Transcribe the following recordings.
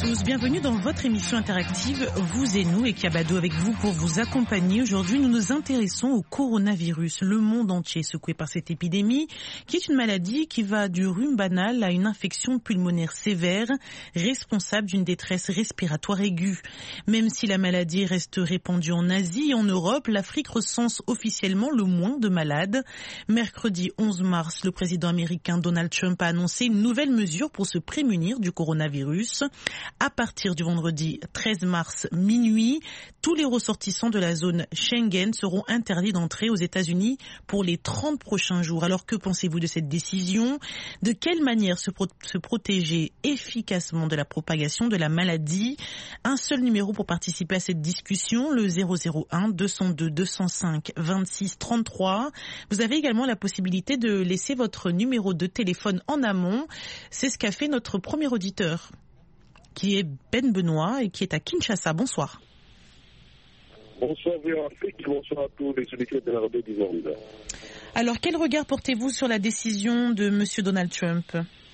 tous, bienvenue dans votre émission interactive Vous et nous, et Kiabado avec vous pour vous accompagner. Aujourd'hui, nous nous intéressons au coronavirus, le monde entier secoué par cette épidémie, qui est une maladie qui va du rhume banal à une infection pulmonaire sévère, responsable d'une détresse respiratoire aiguë. Même si la maladie reste répandue en Asie et en Europe, l'Afrique recense officiellement le moins de malades. Mercredi 11 mars, le président américain Donald Trump a annoncé une nouvelle mesure pour se prémunir du coronavirus. À partir du vendredi 13 mars minuit, tous les ressortissants de la zone Schengen seront interdits d'entrer aux États-Unis pour les 30 prochains jours. Alors que pensez-vous de cette décision? De quelle manière se protéger efficacement de la propagation de la maladie? Un seul numéro pour participer à cette discussion, le 001 202 205 26 33. Vous avez également la possibilité de laisser votre numéro de téléphone en amont. C'est ce qu'a fait notre premier auditeur, qui est Ben Benoît et qui est à Kinshasa. Bonsoir. Bonsoir Véronique, bonsoir à tous les auditeurs de la radio du monde. Alors, quel regard portez-vous sur la décision de M. Donald Trump?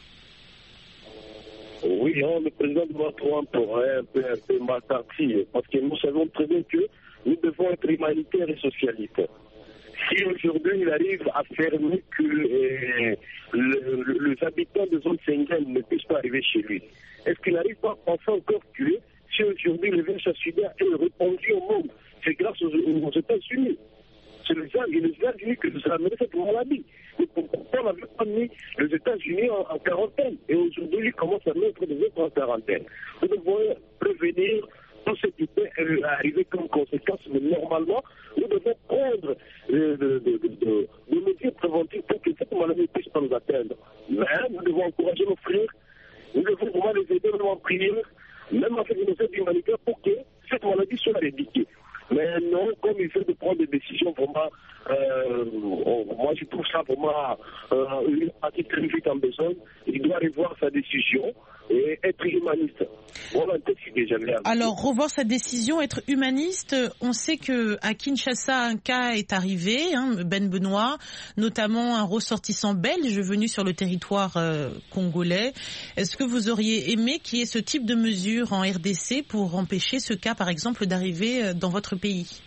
Oui, le président Donald Trump aurait un peu mal parti, parce que nous savons très bien que nous devons être humanitaires et socialistes. Si aujourd'hui il arrive à fermer que les habitants de zone Schengen ne puissent pas arriver chez lui, est-ce qu'il n'arrive pas à penser encore que si aujourd'hui le virus sida est répandu au monde, c'est grâce aux États-Unis? C'est les États-Unis que nous avons amené cette maladie. Mais pourquoi on n'avait pas mis les États-Unis en quarantaine? Et aujourd'hui, ils commencent à mettre des autres en quarantaine. Nous devons prévenir tout ce qui peut arriver comme conséquence, mais normalement, nous devons prendre des mesures préventives pour que cette maladie ne puisse pas nous atteindre. Mais nous devons encourager nos frères, nous devons vraiment les aider, même en prière, même en faisant des aides humanitaires pour que cette maladie soit éradiquée. Mais non, comme il fait de prendre des décisions vraiment, moi je trouve ça vraiment une partie très vite en besoin. Il doit revoir sa décision et être humaniste. Voilà un peu ce que j'aimerais. Alors, revoir sa décision, être humaniste, on sait que à Kinshasa, un cas est arrivé, Ben Benoît, notamment un ressortissant belge venu sur le territoire congolais. Est-ce que vous auriez aimé qu'il y ait ce type de mesure en RDC pour empêcher ce cas, par exemple, d'arriver dans votre pays?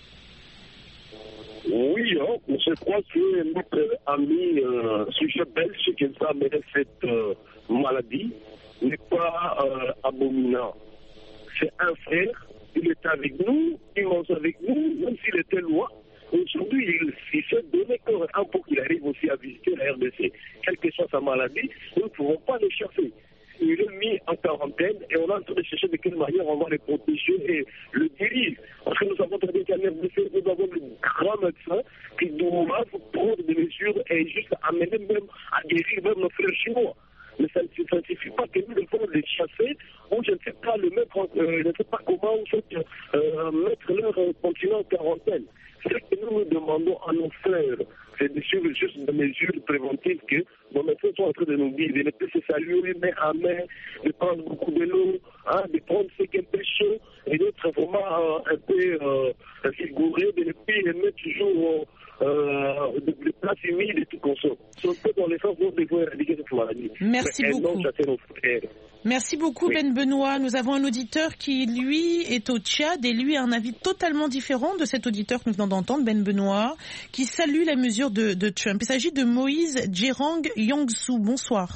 Oui, je crois que notre ami sujet belge qui a amené cette maladie n'est pas abominant. C'est un frère, il est avec nous, il mange avec nous, même s'il était loin. Aujourd'hui, il s'est donné corps pour qu'il arrive aussi à visiter la RDC. Quelle que soit sa maladie, nous ne pouvons pas le chasser. Il est mis en quarantaine et on est en train de chercher de quelle manière on va le protéger et le guérir. Parce que nous avons très bien qu'à RDC, nous avons de grands médecins qui doivent prendre des mesures et juste amener même à guérir même nos frères chinois. Mais ça ne suffit pas que nous devons les chasser ou je ne sais pas le mettre, je ne sais pas comment mettre leur continent en quarantaine. Ce que nous demandons à nos frères, c'est de suivre juste des mesures préventives que nos médecins sont en train de nous dire, de ne plus se saluer main à main, de prendre beaucoup de l'eau, de prendre ce qui est un peu chaud et d'être vraiment un peu rigoureux, de ne plus aimer toujours de places humides et tout comme ça. Si on peut dans les sens, nous devons éradiquer cette maladie. Merci beaucoup. Merci beaucoup, oui. Ben Benoît. Nous avons un auditeur qui, lui, est au Tchad et lui a un avis totalement différent de cet auditeur que nous venons d'entendre, Ben Benoît, qui salue la mesure de Trump. Il s'agit de Moïse Djerang Yangsu. Bonsoir.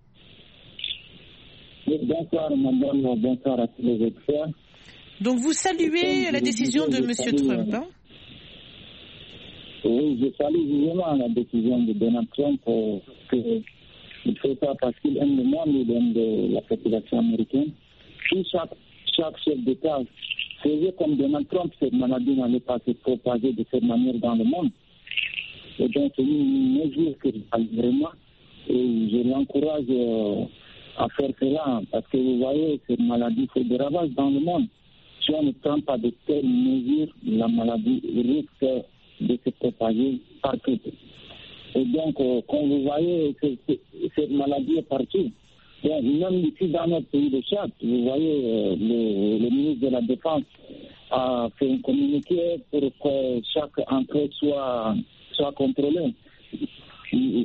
Bonsoir, madame. Bonsoir à tous les experts. Donc, vous saluez la décision de M. Trump, hein? Oui, je salue vraiment la décision de Donald Trump il fait ça parce qu'il aime le monde, il aime la population américaine. Si chaque chef d'État faisait comme Donald Trump, cette maladie n'allait pas se propager de cette manière dans le monde. Et donc, c'est une mesure que je salue vraiment. Et je l'encourage à faire cela parce que vous voyez, cette maladie fait des ravages dans le monde. Si on ne prend pas de telles mesures, la maladie risque de se propager partout. Et donc, comme vous voyez, cette maladie est partout. Donc, même ici dans notre pays de Tchad, vous voyez, le ministre de la Défense a fait un communiqué pour que chaque entrée soit contrôlée.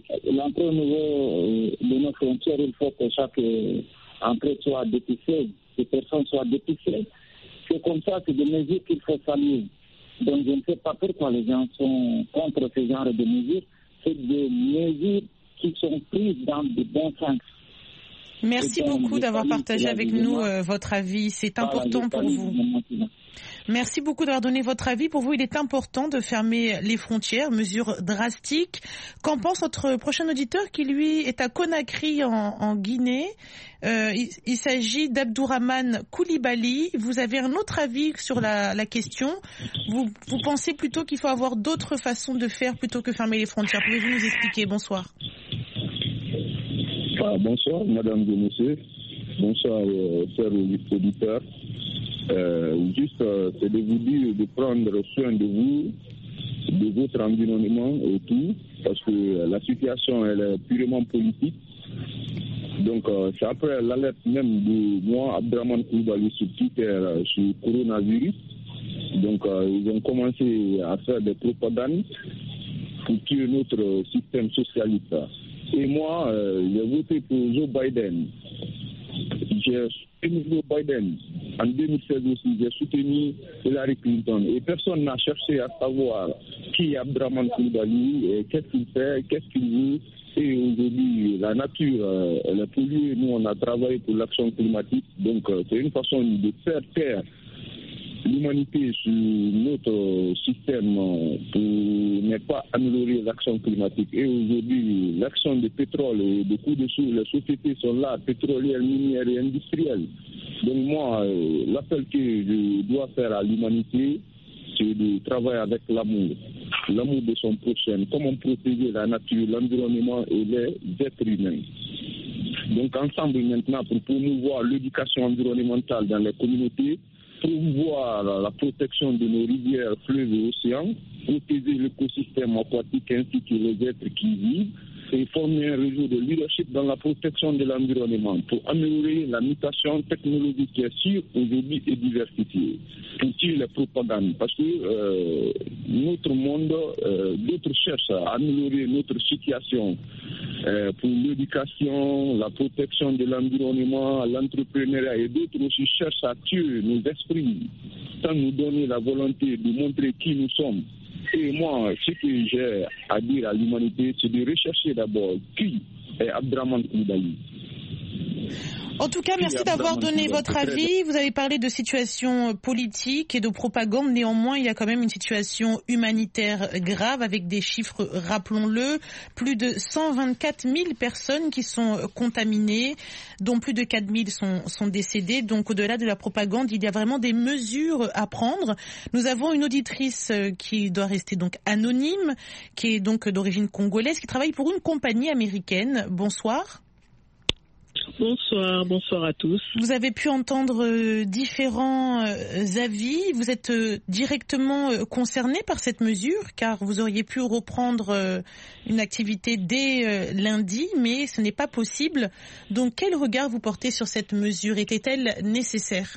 L'entrée au niveau de nos frontières, il faut que chaque entrée soit dépistée ces personnes soient dépistées. C'est comme ça, c'est des mesures qu'il faut saluer. Donc je ne sais pas pourquoi les gens sont contre ce genre de mesures. C'est des mesures qui sont prises dans de bons sens. Merci beaucoup d'avoir partagé avec nous votre avis. C'est important pour vous. Merci beaucoup d'avoir donné votre avis. Pour vous, il est important de fermer les frontières, mesure drastique. Qu'en pense notre prochain auditeur qui, lui, est à Conakry en Guinée? Il s'agit d'Abdourahmane Koulibaly. Vous avez un autre avis sur la question. Vous pensez plutôt qu'il faut avoir d'autres façons de faire plutôt que fermer les frontières. Pouvez-vous nous expliquer? Bonsoir. Bonsoir, madame et monsieur. Bonsoir, chers auditeurs. C'est de vous dire de prendre soin de vous, de votre environnement et tout, parce que la situation elle est purement politique. Donc c'est après l'alerte même de moi, Abdourahmane Koulibaly, sur Twitter, sur le coronavirus. Donc ils ont commencé à faire des propagandes pour tuer notre système socialiste. Et moi, j'ai voté pour Joe Biden. J'ai soutenu Joe Biden. En 2016 aussi, j'ai soutenu Hillary Clinton. Et personne n'a cherché à savoir qui est Abdourahmane Koulibaly, qu'est-ce qu'il fait, qu'est-ce qu'il veut. Et aujourd'hui, la nature, elle est polluée. Nous, on a travaillé pour l'action climatique. Donc, c'est une façon de faire taire l'humanité sur notre système pour ne pas améliorer l'action climatique. Et aujourd'hui, l'action de pétrole et de coûts de source, les sociétés sont là, pétrolières, minières et industrielles. Donc moi, l'appel que je dois faire à l'humanité, c'est de travailler avec l'amour de son prochain, comment protéger la nature, l'environnement et les êtres humains. Donc ensemble maintenant, pour promouvoir l'éducation environnementale dans les communautés, promouvoir la protection de nos rivières, fleuves et océans, protéger l'écosystème aquatique ainsi que les êtres qui y vivent, et former un réseau de leadership dans la protection de l'environnement pour améliorer la mutation technologique qui est sûre aujourd'hui et diversifiée, pour tuer les propagandes. Parce que notre monde, d'autres cherchent à améliorer notre situation pour l'éducation, la protection de l'environnement, l'entrepreneuriat, et d'autres aussi cherchent à tuer nos esprits sans nous donner la volonté de montrer qui nous sommes. Et moi, ce que j'ai à dire à l'humanité, c'est de rechercher d'abord qui est Abdourahmane Koulibaly. En tout cas, merci d'avoir donné votre avis. Vous avez parlé de situation politique et de propagande. Néanmoins, il y a quand même une situation humanitaire grave avec des chiffres, rappelons-le, plus de 124 000 personnes qui sont contaminées, dont plus de 4 000 sont décédées. Donc, au-delà de la propagande, il y a vraiment des mesures à prendre. Nous avons une auditrice qui doit rester donc anonyme, qui est donc d'origine congolaise, qui travaille pour une compagnie américaine. Bonsoir. Bonsoir à tous. Vous avez pu entendre différents avis. Vous êtes directement concerné par cette mesure, car vous auriez pu reprendre une activité dès lundi, mais ce n'est pas possible. Donc, quel regard vous portez sur cette mesure? Était-elle nécessaire?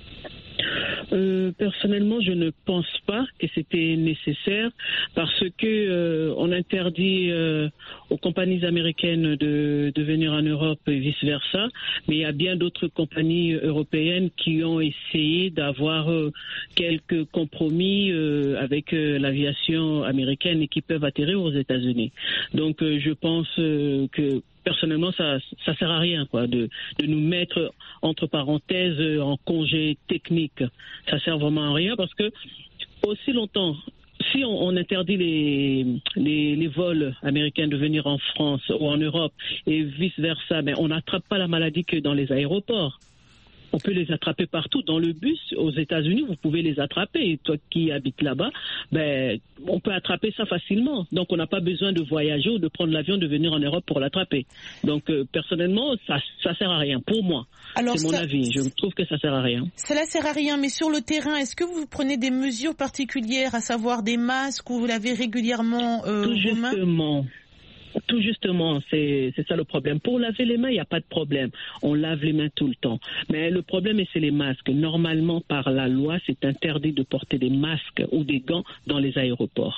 Personnellement, je ne pense pas que c'était nécessaire parce que on interdit aux compagnies américaines de venir en Europe et vice-versa, mais il y a bien d'autres compagnies européennes qui ont essayé d'avoir quelques compromis avec l'aviation américaine et qui peuvent atterrir aux États-Unis. Donc, je pense que personnellement, ça sert à rien, quoi, de nous mettre entre parenthèses en congé technique. Ça sert vraiment à rien parce que aussi longtemps, si on interdit les vols américains de venir en France ou en Europe et vice versa, mais on n'attrape pas la maladie que dans les aéroports. On peut les attraper partout. Dans le bus, aux États-Unis, vous pouvez les attraper. Et toi qui habites là-bas, on peut attraper ça facilement. Donc, on n'a pas besoin de voyager ou de prendre l'avion, de venir en Europe pour l'attraper. Donc, personnellement, ça sert à rien. Pour moi, c'est mon avis. Je trouve que ça sert à rien. Cela sert à rien. Mais sur le terrain, est-ce que vous prenez des mesures particulières, à savoir des masques, ou vous l'avez régulièrement aux mains? Tout justement, c'est ça le problème. Pour laver les mains, il n'y a pas de problème. On lave les mains tout le temps. Mais le problème, c'est les masques. Normalement, par la loi, c'est interdit de porter des masques ou des gants dans les aéroports.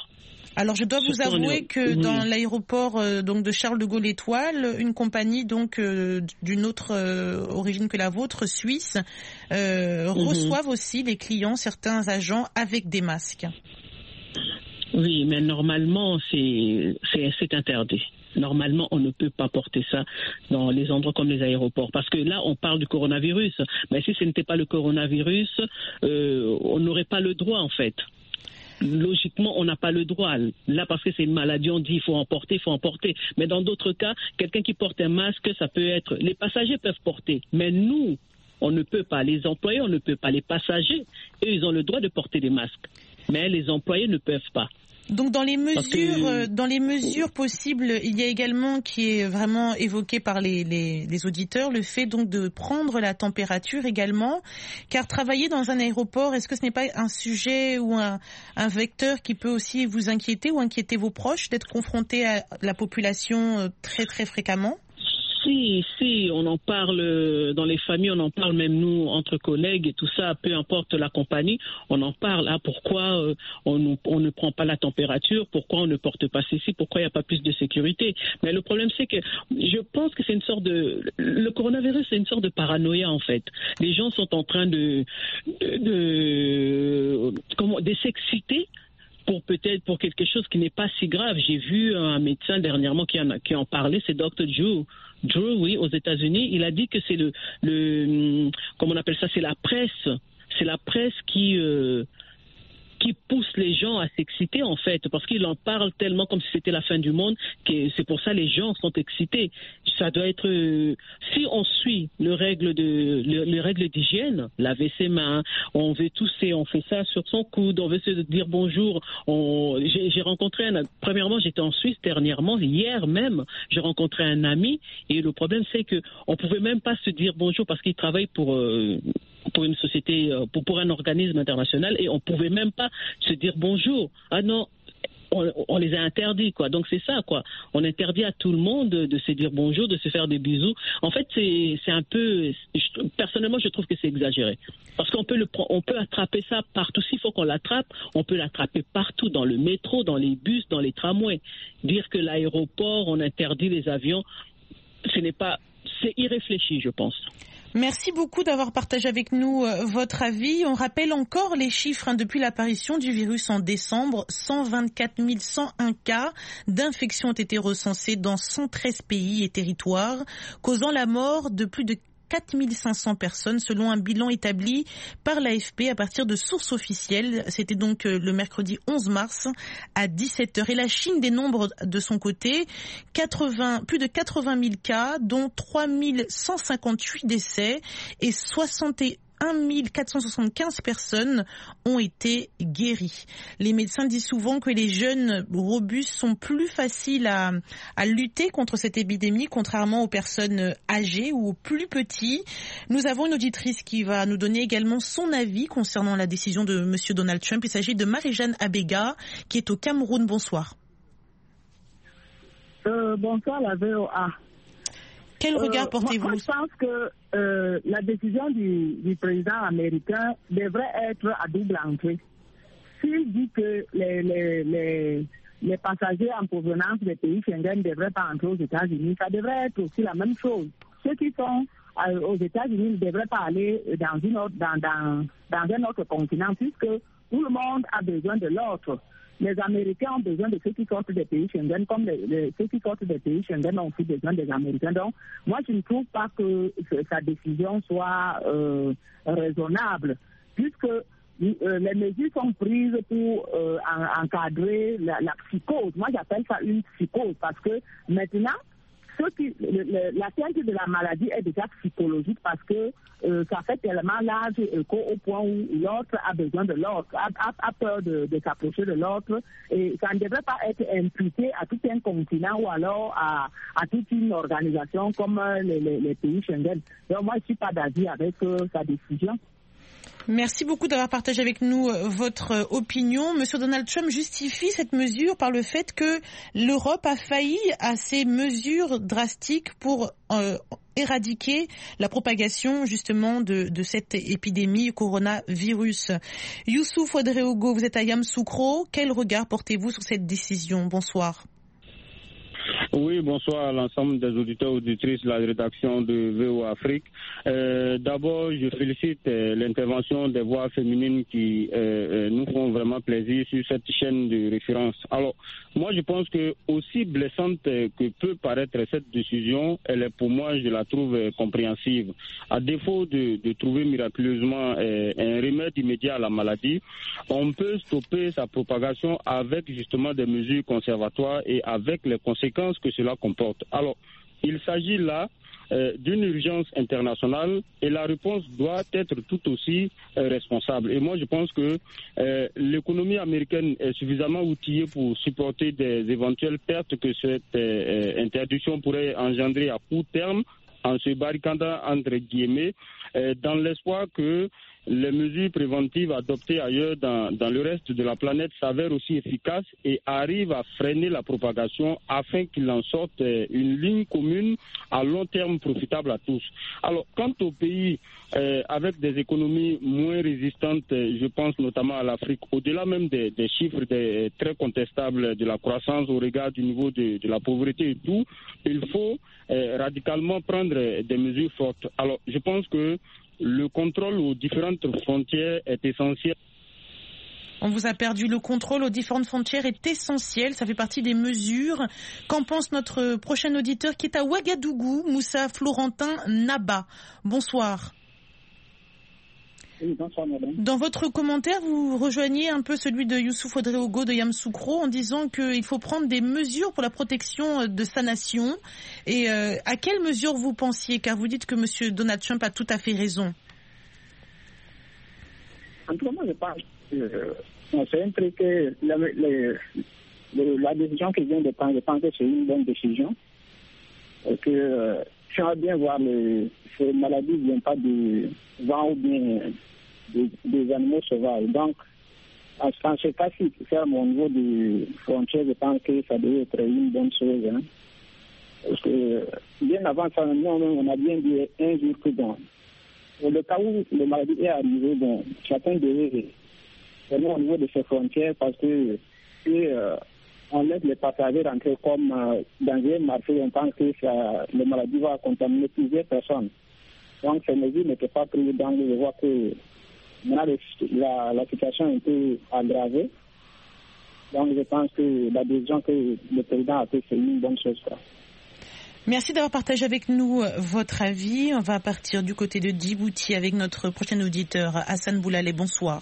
Alors je dois vous avouer que dans l'aéroport donc de Charles de Gaulle Étoile, une compagnie donc d'une autre origine que la vôtre, suisse, reçoivent aussi les clients, certains agents avec des masques. Oui, mais normalement c'est interdit. Normalement, on ne peut pas porter ça dans les endroits comme les aéroports. Parce que là, on parle du coronavirus. Mais si ce n'était pas le coronavirus, on n'aurait pas le droit, en fait. Logiquement, on n'a pas le droit. Là, parce que c'est une maladie, on dit il faut en porter. Mais dans d'autres cas, quelqu'un qui porte un masque, ça peut être... Les passagers peuvent porter. Mais nous, on ne peut pas. Les employés, on ne peut pas. Les passagers, eux, ils ont le droit de porter des masques. Mais les employés ne peuvent pas. Donc dans les mesures possibles, il y a également qui est vraiment évoqué par les auditeurs le fait donc de prendre la température également, car travailler dans un aéroport, est-ce que ce n'est pas un sujet ou un vecteur qui peut aussi vous inquiéter ou inquiéter vos proches d'être confronté à la population très très fréquemment? Si, on en parle dans les familles, on en parle même nous, entre collègues et tout ça, peu importe la compagnie, on en parle. Pourquoi on ne prend pas la température, pourquoi on ne porte pas ceci, pourquoi il n'y a pas plus de sécurité. Mais le problème, c'est que je pense que c'est une sorte de... Le coronavirus, c'est une sorte de paranoïa, en fait. Les gens sont en train de s'exciter pour quelque chose qui n'est pas si grave. J'ai vu un médecin dernièrement qui en parlait, c'est Dr. Drew, oui, aux États-Unis. Il a dit que c'est comment on appelle ça, c'est la presse qui pousse les gens à s'exciter, en fait, parce qu'il en parle tellement comme si c'était la fin du monde, que c'est pour ça les gens sont excités. Ça doit être... si on suit les règles d'hygiène, laver ses mains, on veut tousser, on fait ça sur son coude, on veut se dire bonjour. J'ai rencontré premièrement, j'étais en Suisse dernièrement, hier même, j'ai rencontré un ami, et le problème, c'est que on pouvait même pas se dire bonjour parce qu'il travaille pour une société, pour un organisme international, et on pouvait même pas se dire bonjour. Ah non, on les a interdits, quoi. Donc c'est ça, quoi. On interdit à tout le monde de se dire bonjour, de se faire des bisous. En fait, c'est un peu... Personnellement, je trouve que c'est exagéré. Parce qu'on peut attraper ça partout. S'il faut qu'on l'attrape, on peut l'attraper partout, dans le métro, dans les bus, dans les tramways. Dire que l'aéroport, on interdit les avions, c'est irréfléchi, je pense. Merci beaucoup d'avoir partagé avec nous votre avis. On rappelle encore les chiffres depuis l'apparition du virus en décembre. 124 101 cas d'infection ont été recensés dans 113 pays et territoires, causant la mort de plus de 4500 personnes selon un bilan établi par l'AFP à partir de sources officielles. C'était donc le mercredi 11 mars à 17h. Et la Chine dénombre de son côté plus de 80 000 cas, dont 3158 décès et 61 475 personnes ont été guéries. Les médecins disent souvent que les jeunes robustes sont plus faciles à lutter contre cette épidémie, contrairement aux personnes âgées ou aux plus petits. Nous avons une auditrice qui va nous donner également son avis concernant la décision de M. Donald Trump. Il s'agit de Marie-Jeanne Abega, qui est au Cameroun. Bonsoir. Bonsoir, la VOA. Quel regard portez-vous? Moi, je pense que la décision du président américain devrait être à double entrée. S'il dit que les passagers en provenance des pays Schengen ne devraient pas entrer aux États-Unis, ça devrait être aussi la même chose. Ceux qui sont aux États-Unis ne devraient pas aller dans un autre continent, puisque tout le monde a besoin de l'autre. Les Américains ont besoin de ceux qui sortent des pays Schengen, comme ceux qui sortent des pays Schengen ont aussi besoin des Américains. Donc, moi, je ne trouve pas que sa décision soit raisonnable, puisque les mesures sont prises pour encadrer la psychose. Moi, j'appelle ça une psychose, parce que maintenant, l'atteinte de la maladie est déjà psychologique, parce que ça fait tellement large au point où l'autre a besoin de l'autre, a peur de s'approcher de l'autre, et ça ne devrait pas être imputé à tout un continent ou alors à toute une organisation comme les pays Schengen. Donc moi, je ne suis pas d'avis avec sa décision. Merci beaucoup d'avoir partagé avec nous votre opinion. Monsieur Donald Trump justifie cette mesure par le fait que l'Europe a failli à ces mesures drastiques pour éradiquer la propagation justement de cette épidémie coronavirus. Youssouf Ouedraogo, vous êtes à Yamoussoukro. Quel regard portez-vous sur cette décision? Bonsoir. Oui, bonsoir à l'ensemble des auditeurs et auditrices de la rédaction de VOA Afrique. D'abord, je félicite l'intervention des voix féminines qui nous font vraiment plaisir sur cette chaîne de référence. Alors, moi, je pense que aussi blessante que peut paraître cette décision, elle est pour moi, je la trouve compréhensive. À défaut de trouver miraculeusement un remède immédiat à la maladie, on peut stopper sa propagation avec justement des mesures conservatoires et avec les conséquences que cela comporte. Alors, il s'agit là d'une urgence internationale et la réponse doit être tout aussi responsable. Et moi, je pense que l'économie américaine est suffisamment outillée pour supporter des éventuelles pertes que cette interdiction pourrait engendrer à court terme, en se barricadant entre guillemets, dans l'espoir que les mesures préventives adoptées ailleurs dans le reste de la planète s'avèrent aussi efficaces et arrivent à freiner la propagation afin qu'il en sorte une ligne commune à long terme profitable à tous. Alors, quant aux pays avec des économies moins résistantes, je pense notamment à l'Afrique, au-delà même des chiffres très contestables de la croissance au regard du niveau de la pauvreté et tout, il faut radicalement prendre des mesures fortes. Alors, je pense que le contrôle aux différentes frontières est essentiel. On vous a perdu. Le contrôle aux différentes frontières est essentiel. Ça fait partie des mesures. Qu'en pense notre prochain auditeur qui est à Ouagadougou, Moussa Florentin Naba? Bonsoir. Oui, bonsoir, madame. Dans votre commentaire, vous rejoignez un peu celui de Youssouf Ouedraogo de Yamoussoukro en disant qu'il faut prendre des mesures pour la protection de sa nation. Et à quelles mesures vous pensiez? Car vous dites que M. Donald Trump a tout à fait raison. En tout cas, moi, je pense c'est un truc que la décision qu'il vient de prendre, je pense que c'est une bonne décision. Et que si on va bien voir, ces maladies ne viennent pas du vent ou bien des animaux sauvages. Donc, en ce cas-ci, faire au niveau des frontières, je pense que ça devait être une bonne chose. Hein. Parce que bien avant ça, nous, on a bien dit un jour que bon, pour le cas où la maladie est arrivée, bon, chacun devait aller au niveau de ses frontières parce que on laisse les passagers rentrer comme dans un marché, on pense que la maladie va contaminer plusieurs personnes. Donc ces mesures n'étaient pas prises, donc je vois que maintenant la situation est un peu aggravée. Donc je pense que la décision que le président a prise, c'est une bonne chose. Merci d'avoir partagé avec nous votre avis. On va partir du côté de Djibouti avec notre prochain auditeur, Hassan Boulale. Bonsoir.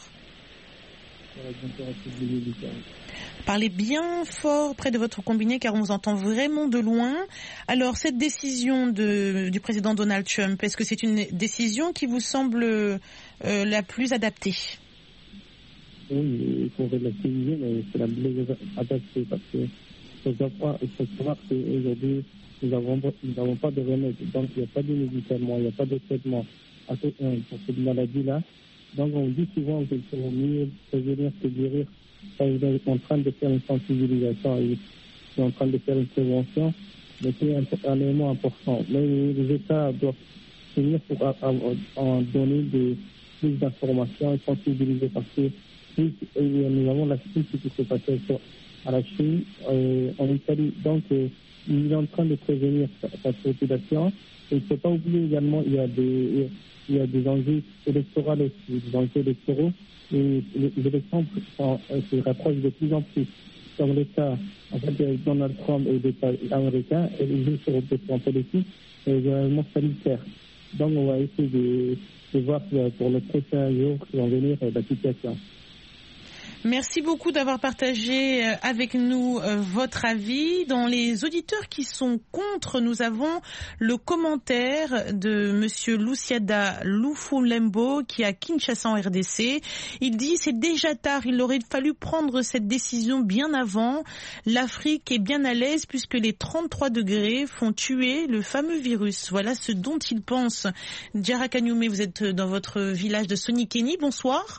Parlez bien fort près de votre combiné car on vous entend vraiment de loin. Alors, cette décision du président Donald Trump, est-ce que c'est une décision qui vous semble la plus adaptée? Oui, il faut relativiser, mais c'est la plus adaptée parce que il faut savoir qu'aujourd'hui, nous n'avons pas de remède. Donc, il n'y a pas de médicaments, il n'y a pas de traitement pour cette maladie-là. Donc, on dit souvent qu'il faut mieux prévenir que guérir. On est en train de faire une sensibilisation et on est en train de faire une prévention, mais c'est un élément important. Mais les États doivent finir pour en donner plus d'informations et sensibiliser parce que nous avons la Chine qui s'est passée à la Chine, en Italie. Donc, il est en train de prévenir sa population. Et il ne faut pas oublier également, il y a des enjeux électoraux aussi, des enjeux électoraux. Et les élections se rapprochent de plus en plus. Sur l'État, en fait, Donald Trump et l'État américain, et les jeux sur le plan politique et également sanitaire. Donc, on va essayer de voir pour le prochain jour qui vont venir la situation. Merci beaucoup d'avoir partagé avec nous votre avis. Dans les auditeurs qui sont contre, nous avons le commentaire de monsieur Luciada Lufulembo qui est à Kinshasa en RDC. Il dit c'est déjà tard, il aurait fallu prendre cette décision bien avant. L'Afrique est bien à l'aise puisque les 33 degrés font tuer le fameux virus. Voilà ce dont il pense. Diarra Kanyume, vous êtes dans votre village de Sonikeni. Bonsoir.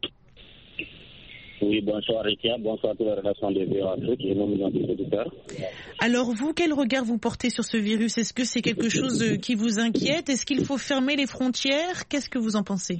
Oui, bonsoir Rikia, bonsoir à toute la relation de VOA Afrique et nos millions d'auditeurs. Alors vous, quel regard vous portez sur ce virus? Est-ce que c'est quelque chose qui vous inquiète? Est-ce qu'il faut fermer les frontières? Qu'est-ce que vous en pensez?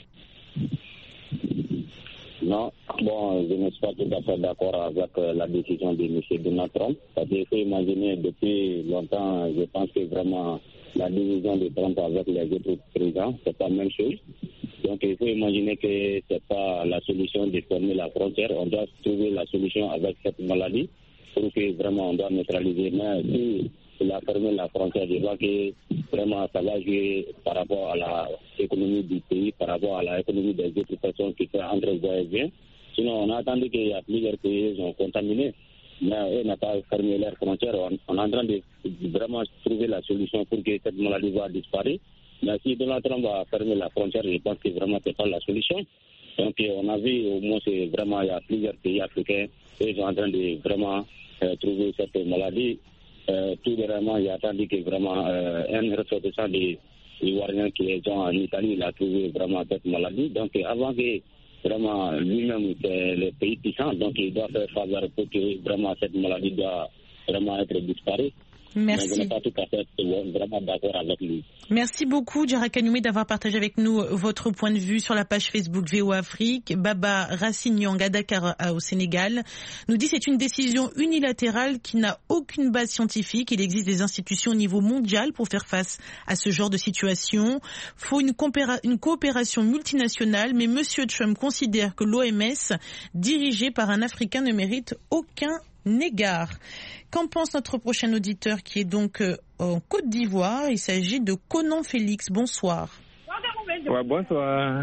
Non, bon, je ne suis pas tout à fait d'accord avec la décision de M. Donald Trump. Parce qu'il faut imaginer, depuis longtemps, je pense que vraiment la division de Trump avec les autres présidents, c'est pas la même chose. Donc il faut imaginer que c'est pas la solution de fermer la frontière. On doit trouver la solution avec cette maladie pour que vraiment on doit neutraliser. Mais si il a fermé la frontière, je vois que vraiment ça va jouer par rapport à l'économie du pays, par rapport à l'économie des autres personnes qui sont en train de voyager. Sinon, on a attendu qu'il y a plusieurs pays qui sont contaminés, mais eux n'ont pas fermé leurs frontières. On est en train de vraiment trouver la solution pour que cette maladie va disparaître. Mais si Donald Trump va fermer la frontière, je pense que vraiment ce n'est pas la solution. Donc on a vu au moins vraiment il y a plusieurs pays africains qui sont en train de vraiment trouver cette maladie. Tout dernièrement, il a attendu que vraiment un ressortissant des Ivoiriens qui est en Italie, il a trouvé vraiment cette maladie. Donc avant que vraiment lui-même, c'est le pays puissant, donc il doit faire faveur pour que vraiment cette maladie doit vraiment être disparue. Merci. Mais je n'ai pas tout à fait vraiment d'accord avec lui. Merci beaucoup, Diarra Kanyume, d'avoir partagé avec nous votre point de vue sur la page Facebook VOA Afrique. Baba Rassignang à Dakar au Sénégal nous dit c'est une décision unilatérale qui n'a aucune base scientifique. Il existe des institutions au niveau mondial pour faire face à ce genre de situation. Faut une coopération multinationale, mais Monsieur Trump considère que l'OMS, dirigée par un Africain, ne mérite aucun égard. Qu'en pense notre prochain auditeur qui est donc en Côte d'Ivoire? Il s'agit de Conan Félix. Bonsoir. Ouais, bonsoir.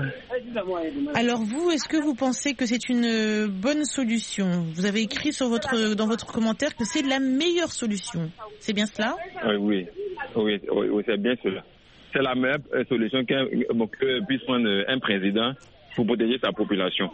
Alors vous, est-ce que vous pensez que c'est une bonne solution? Vous avez écrit dans votre commentaire que c'est la meilleure solution. C'est bien cela? Oui, c'est bien cela. C'est la meilleure solution que puisse prendre un président pour protéger sa population.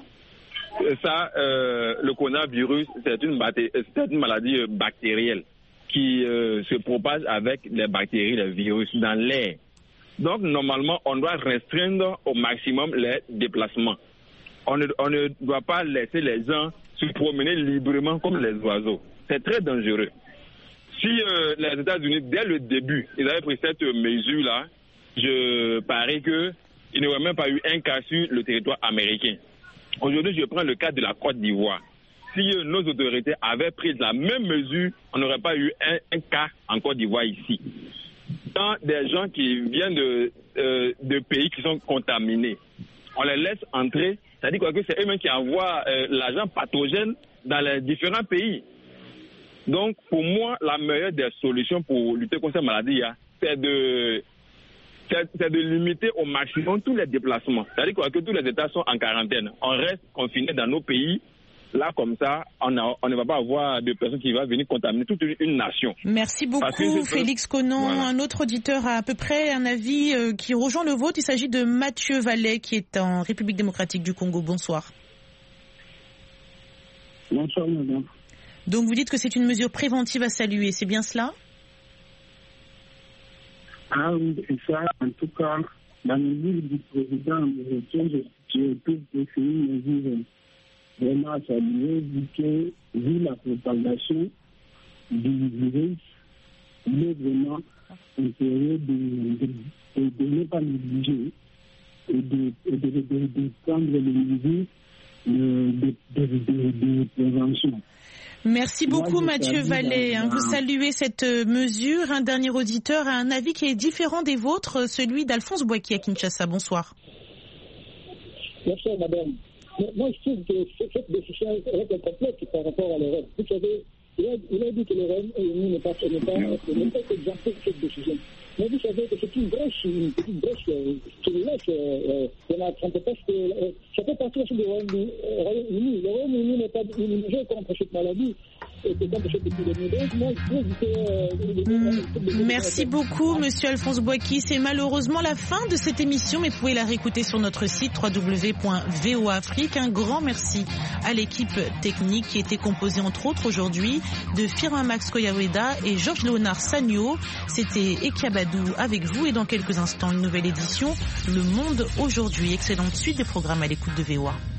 Ça, le coronavirus, c'est une maladie bactérielle qui se propage avec les bactéries, les virus dans l'air. Donc, normalement, on doit restreindre au maximum les déplacements. On ne doit pas laisser les gens se promener librement comme les oiseaux. C'est très dangereux. Si les États-Unis, dès le début, ils avaient pris cette mesure-là, je parie qu'il n'y aurait même pas eu un cas sur le territoire américain. Aujourd'hui, je prends le cas de la Côte d'Ivoire. Si nos autorités avaient pris la même mesure, on n'aurait pas eu un cas en Côte d'Ivoire ici. Quand des gens qui viennent de pays qui sont contaminés, on les laisse entrer, c'est-à-dire que c'est eux-mêmes qui envoient l'agent pathogène dans les différents pays. Donc, pour moi, la meilleure des solutions pour lutter contre cette maladie, c'est de limiter au maximum tous les déplacements. C'est-à-dire que tous les États sont en quarantaine. On reste confiné dans nos pays. Là, comme ça, on ne va pas avoir de personnes qui vont venir contaminer toute une nation. Merci beaucoup, Félix Conan. Voilà. Un autre auditeur a à peu près un avis qui rejoint le vôtre. Il s'agit de Mathieu Vallet, qui est en République démocratique du Congo. Bonsoir. Bonsoir, madame. Donc, vous dites que c'est une mesure préventive à saluer. C'est bien cela? Ah oui, c'est ça. En tout cas, la mesure du président américain, je trouve que c'est une mesure vraiment à saluer, vu la propagation du virus, il est vraiment intérêt de ne pas négliger et de prendre les mesures de prévention. Merci beaucoup, Mathieu Vallet. Vous saluez cette mesure. Un dernier auditeur a un avis qui est différent des vôtres, celui d'Alphonse Boaki à Kinshasa. Bonsoir. Bonsoir, madame. Moi, je trouve que cette décision est incomplète par rapport à l'Europe. Vous savez, il a dit que l'Europe n'est pas exempté de cette décision. Mais vous savez que c'est une petite brèche qui laisse Donald Trump, parce que Ça fait partie aussi du Royaume-Uni. Le Royaume-Uni n'est pas immunisé contre cette maladie. Merci beaucoup, Monsieur Alphonse Boaki. C'est malheureusement la fin de cette émission, mais vous pouvez la réécouter sur notre site www.voafrique. Un grand merci à l'équipe technique qui était composée entre autres aujourd'hui de Firmin Max Koyaweda et Georges Léonard Sagno. C'était Ekiabadou avec vous et dans quelques instants une nouvelle édition Le Monde aujourd'hui. Excellente suite des programmes à l'écoute de VOA.